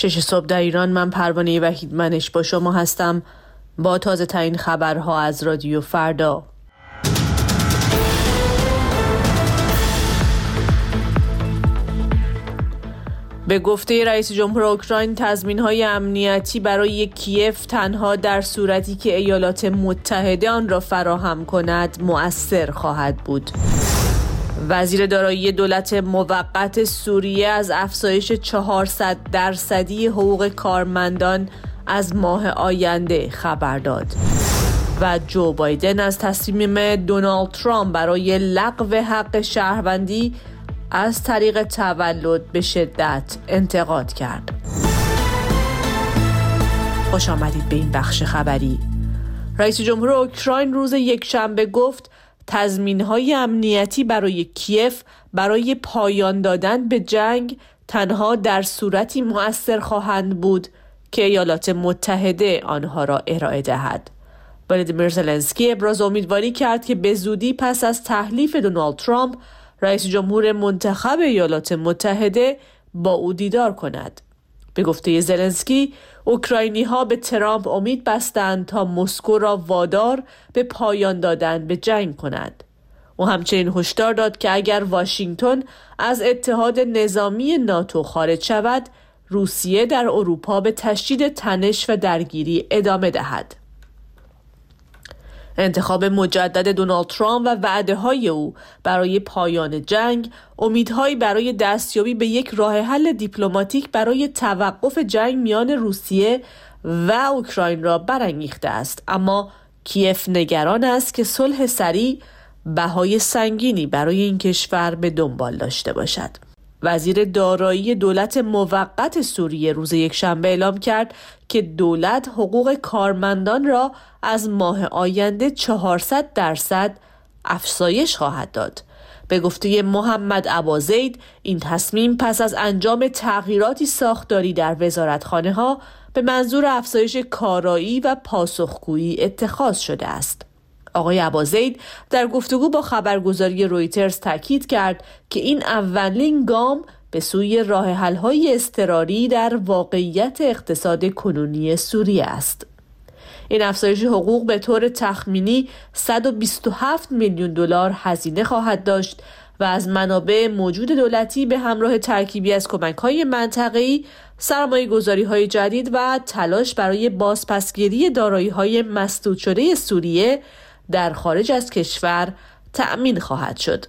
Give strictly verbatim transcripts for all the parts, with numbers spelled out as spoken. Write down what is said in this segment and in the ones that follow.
شش صبح در ایران. من پروانه وحیدمنش با شما هستم با تازه ترین خبرها از رادیو فردا. به گفته رئیس جمهور اوکراین، تضمین‌های امنیتی برای کیف تنها در صورتی که ایالات متحده آن را فراهم کند مؤثر خواهد بود. وزیر دارایی دولت موقت سوریه از افزایش چهارصد درصدی حقوق کارمندان از ماه آینده خبر داد و جو بایدن از تصمیم دونالد ترامپ برای لغو حق شهروندی از طریق تولد به شدت انتقاد کرد. خوش آمدید به این بخش خبری. رئیس جمهور اوکراین روز یکشنبه گفت تضمین‌های امنیتی برای کیف برای پایان دادن به جنگ تنها در صورتی مؤثر خواهند بود که ایالات متحده آنها را ارائه دهد. ولادیمیر زلنسکی ابراز امیدواری کرد که به زودی پس از تحلیف دونالد ترامپ رئیس جمهور منتخب ایالات متحده با او دیدار کند. به گفته زلنسکی، اوکراینی‌ها به ترامپ امید بستند تا مسکو را وادار به پایان دادن به جنگ کند. او همچنین هشدار داد که اگر واشنگتن از اتحاد نظامی ناتو خارج شود، روسیه در اروپا به تشدید تنش و درگیری ادامه دهد. انتخاب مجدد دونالد ترامپ و وعده‌های او برای پایان جنگ، امیدهایی برای دستیابی به یک راه حل دیپلماتیک برای توقف جنگ میان روسیه و اوکراین را برانگیخته است، اما کیف نگران است که صلح سریع بهای سنگینی برای این کشور به دنبال داشته باشد. وزیر دارایی دولت موقت سوریه روز یکشنبه اعلام کرد که دولت حقوق کارمندان را از ماه آینده چهارصد درصد افزایش خواهد داد. به گفته محمد ابازید، این تصمیم پس از انجام تغییراتی ساختاری در وزارتخانه‌ها به منظور افزایش کارایی و پاسخگویی اتخاذ شده است. آقای ابازید در گفتگو با خبرگزاری رویترز تاکید کرد که این اولین گام به سوی راه حل‌های اضطراری در واقعیت اقتصاد کنونی سوریه است. این افزایش حقوق به طور تخمینی صد و بیست و هفت میلیون دلار هزینه خواهد داشت و از منابع موجود دولتی به همراه ترکیبی از کمک‌های منطقه‌ای، سرمایه‌گذاری‌های جدید و تلاش برای بازپسگیری دارایی‌های مسدود شده سوریه در خارج از کشور تأمین خواهد شد.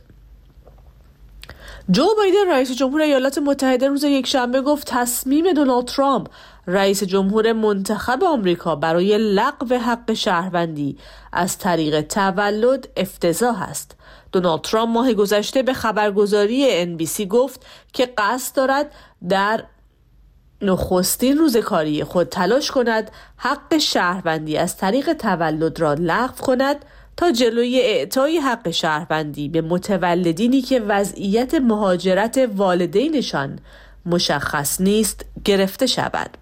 جو بایدن رئیس جمهور ایالات متحده روز یکشنبه گفت تصمیم دونالد ترامپ رئیس جمهور منتخب آمریکا برای لغو حق شهروندی از طریق تولد افتضاح است. دونالد ترامپ ماه گذشته به خبرگزاری ان بی سی گفت که قصد دارد در نخستین روز کاری خود تلاش کند حق شهروندی از طریق تولد را لغو کند تا جلوی اعطای حق شهروندی به متولدینی که وضعیت مهاجرت والدینشان مشخص نیست گرفته شود.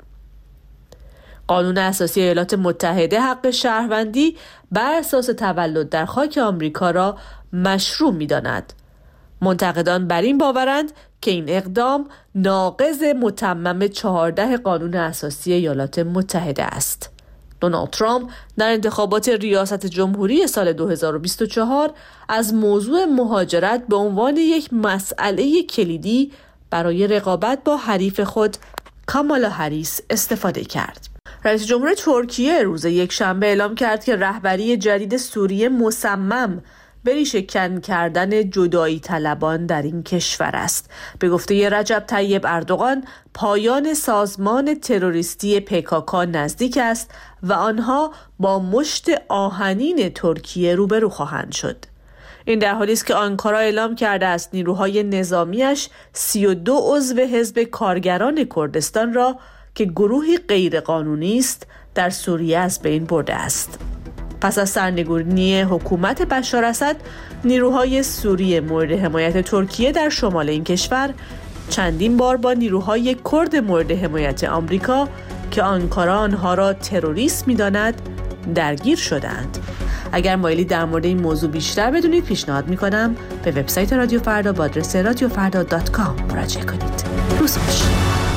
قانون اساسی ایالات متحده حق شهروندی بر اساس تولد در خاک آمریکا را مشروع می‌داند. منتقدان بر این باورند که این اقدام ناقض متمم چهارده قانون اساسی ایالات متحده است. دونالد ترامپ در انتخابات ریاست جمهوری سال دو هزار و بیست و چهار از موضوع مهاجرت به عنوان یک مسئله کلیدی برای رقابت با حریف خود کامالا هریس استفاده کرد. رئیس جمهور ترکیه روز یکشنبه اعلام کرد که رهبری جدید سوریه مصمم به ریشه‌کن کردن جدایی طلبان در این کشور است. به گفته رجب طیب اردوغان، پایان سازمان تروریستی پیکاکا نزدیک است و آنها با مشت آهنین ترکیه روبرو خواهند شد. این در حالی است که آنکارا اعلام کرده است نیروهای نظامیش سی و دو عضو حزب کارگران کردستان را که گروهی غیرقانونی است در سوریه از بین برده است. پس از سرنگونی حکومت بشار اسد، نیروهای سوریه مورد حمایت ترکیه در شمال این کشور چندین بار با نیروهای کرد مورد حمایت آمریکا که آنکارا آنها را تروریست می‌داند درگیر شدند. اگر مایلی در مورد این موضوع بیشتر بدونید، پیشنهاد می‌کنم به وبسایت رادیو فردا با آدرس رادیو فردا دات کام مراجعه کنید. روز خوش.